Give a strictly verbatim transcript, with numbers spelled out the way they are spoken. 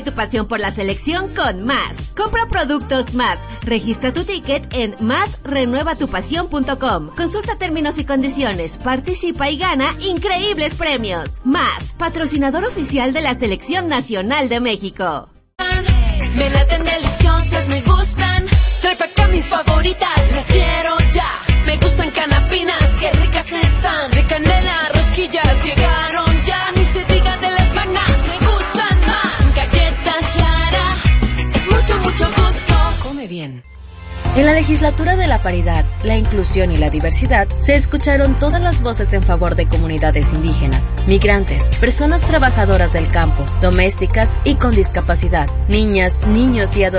Tu pasión por la selección con Más. Compra productos Más. Registra tu ticket en más renueva tu pasión punto com. Consulta términos y condiciones. Participa y gana increíbles premios. Más, patrocinador oficial de la Selección Nacional de México. Me laten deliciosas, me gustan. Trae pa' acá mis favoritas, las quiero ya. Me gustan canapinas, qué ricas están. De canela, rosquillas, llegaron ya. Ni se diga de las magnas, me gustan más. Galletas Lara, es mucho, mucho gusto. Come bien. En la legislatura de la paridad, la inclusión y la diversidad, se escucharon todas las voces en favor de comunidades indígenas, migrantes, personas trabajadoras del campo, domésticas y con discapacidad, niñas, niños y adolescentes.